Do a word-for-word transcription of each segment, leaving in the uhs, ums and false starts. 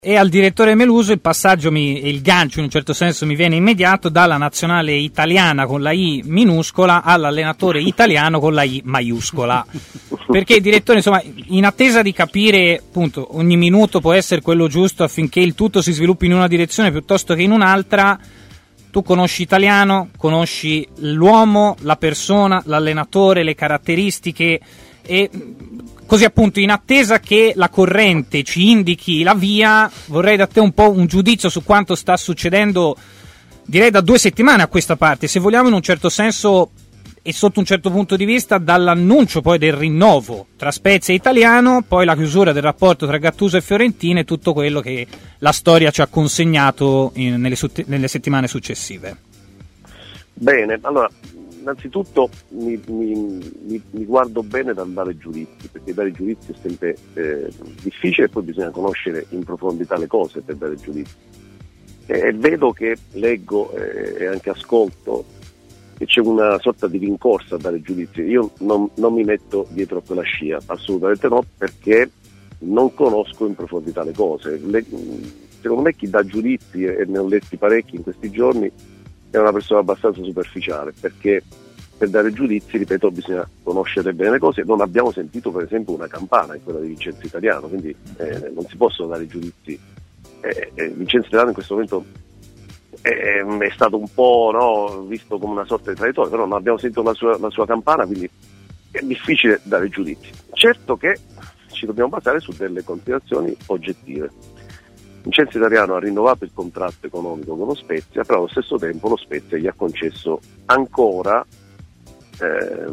E al direttore Meluso il passaggio e il gancio in un certo senso mi viene immediato dalla nazionale italiana con la I minuscola all'allenatore italiano con la I maiuscola, perché direttore, insomma, in attesa di capire, appunto, ogni minuto può essere quello giusto affinché il tutto si sviluppi in una direzione piuttosto che in un'altra. Tu conosci italiano, conosci l'uomo, la persona, l'allenatore, le caratteristiche, e così appunto, in attesa che la corrente ci indichi la via, vorrei da te un po' un giudizio su quanto sta succedendo, direi da due settimane a questa parte, se vogliamo, in un certo senso e sotto un certo punto di vista, dall'annuncio poi del rinnovo tra Spezia e Italiano, poi la chiusura del rapporto tra Gattuso e Fiorentina e tutto quello che la storia ci ha consegnato in, nelle, nelle settimane successive. Bene, allora innanzitutto mi, mi, mi, mi guardo bene dal dare giudizi, perché dare giudizi è sempre eh, difficile e poi bisogna conoscere in profondità le cose per dare giudizi. E vedo che leggo eh, e anche ascolto che c'è una sorta di rincorsa a dare giudizi. Io non, non mi metto dietro a quella scia, assolutamente no, perché non conosco in profondità le cose. Le, secondo me chi dà giudizi, e ne ho letti parecchi in questi giorni, è una persona abbastanza superficiale, perché per dare giudizi, ripeto, bisogna conoscere bene le cose. Non abbiamo sentito per esempio una campana in quella di Vincenzo Italiano, quindi eh, non si possono dare giudizi. Eh, eh, Vincenzo Italiano in questo momento è, è stato un po', no, visto come una sorta di traditore, però non abbiamo sentito la sua, la sua campana, quindi è difficile dare giudizi. Certo che ci dobbiamo basare su delle considerazioni oggettive. Vincenzo Italiano ha rinnovato il contratto economico con lo Spezia, però allo stesso tempo lo Spezia gli ha concesso ancora eh,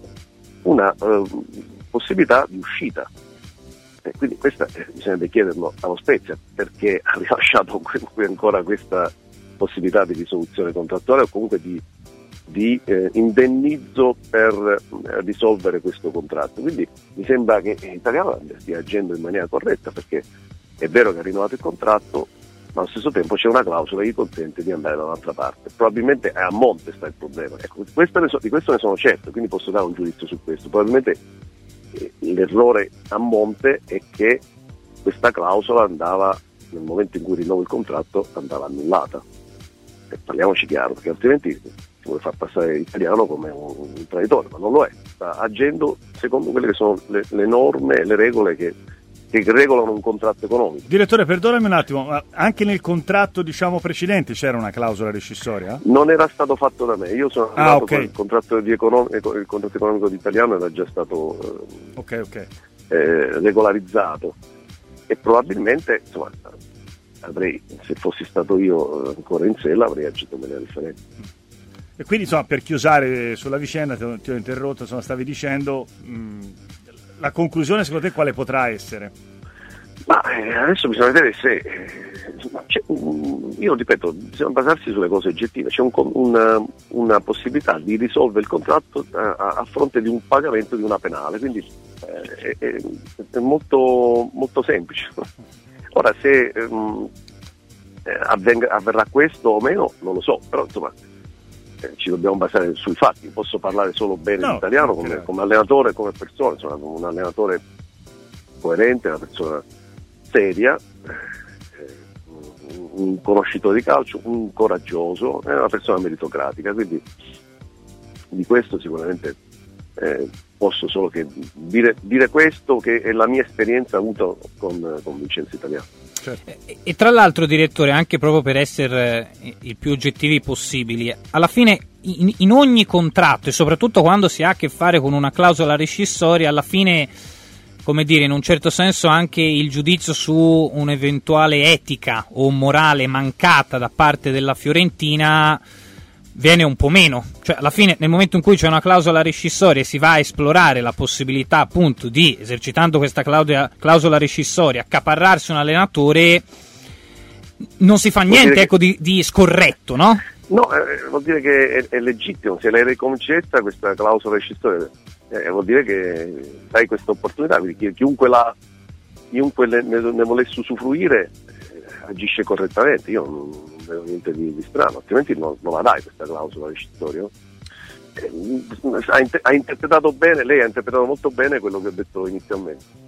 una eh, possibilità di uscita. E quindi questa eh, bisogna chiederlo allo Spezia, perché ha rilasciato ancora questa possibilità di risoluzione contrattuale o comunque di, di eh, indennizzo per eh, risolvere questo contratto. Quindi mi sembra che l'Italiano stia agendo in maniera corretta, perché è vero che ha rinnovato il contratto, ma allo stesso tempo c'è una clausola che gli consente di andare da un'altra parte. Probabilmente è a monte sta il problema. Ecco, questo ne so, di questo ne sono certo, quindi posso dare un giudizio su questo. Probabilmente eh, l'errore a monte è che questa clausola andava, nel momento in cui rinnovo il contratto, andava annullata. E parliamoci chiaro, perché altrimenti si vuole far passare l'Italiano come un, un traditore, ma non lo è. Sta agendo secondo quelle che sono le, le norme e le regole che che regolano un contratto economico. Direttore, perdonami un attimo, ma anche nel contratto, diciamo, precedente c'era una clausola rescissoria? Non era stato fatto da me, io sono ah, arrivato okay. con il contratto, di econom- il contratto economico di Italiano era già stato eh, okay, okay. Eh, regolarizzato, e probabilmente, insomma, avrei, se fossi stato io ancora in sella, avrei agito in maniera differente. E quindi, insomma, per chiusare sulla vicenda, ti ho, ti ho interrotto, insomma, stavi dicendo, mh, la conclusione secondo te quale potrà essere? Ma eh, adesso bisogna vedere se eh, c'è un, io ripeto, bisogna basarsi sulle cose oggettive. C'è un, una, una possibilità di risolvere il contratto a, a fronte di un pagamento di una penale, quindi eh, è, è molto, molto semplice. Ora, se ehm, avvenga, avverrà questo o meno non lo so, però insomma eh, ci dobbiamo basare sui fatti. Posso parlare solo bene no, in italiano come, come allenatore, come persona, insomma, come un allenatore coerente, una persona seria, un conoscitore di calcio, un coraggioso, è una persona meritocratica, quindi di questo sicuramente eh, posso solo che dire, dire questo, che è la mia esperienza avuta con, con Vincenzo Italiano. Certo. E, e tra l'altro, direttore, anche proprio per essere eh, il più oggettivi possibili, alla fine in, in ogni contratto, e soprattutto quando si ha a che fare con una clausola rescissoria, alla fine, come dire, in un certo senso anche il giudizio su un'eventuale etica o morale mancata da parte della Fiorentina viene un po' meno. Cioè, alla fine, nel momento in cui c'è una clausola rescissoria e si va a esplorare la possibilità, appunto, di, esercitando questa clausola, clausola rescissoria, accaparrarsi un allenatore, non si fa niente, ecco, di, di scorretto, no? No, eh, vuol dire che è, è legittimo. Se lei riconcetta questa clausola rescissoria, Eh, vuol dire che dai questa opportunità, quindi chiunque, la, chiunque ne, ne volesse usufruire eh, agisce correttamente. Io non, non vedo niente di, di strano, altrimenti non, non la dai questa clausola rescissoria. Eh, ha, ha interpretato bene, lei ha interpretato molto bene quello che ho detto inizialmente.